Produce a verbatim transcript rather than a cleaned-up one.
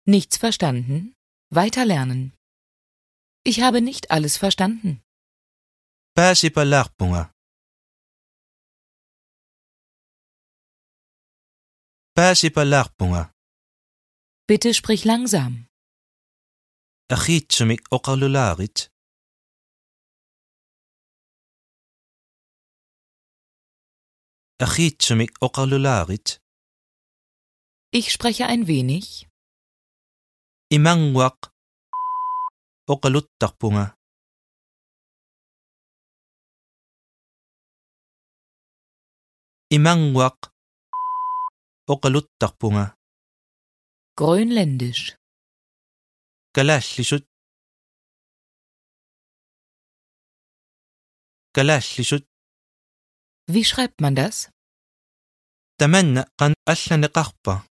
Nichts verstanden? Weiterlernen. Ich habe nicht alles verstanden. Pääsipä Pääsipä Bitte sprich langsam. Akhitsumik oqalulaarit. Akhitsumik oqalulaarit. Ich spreche ein wenig. Imangwaq oqaluttarpunga. Imangwaq oqaluttarpunga. Grönländisch. Kalaallisut. Kalaallisut. Wie schreibt man das? Tamanna qan allaneqarpa.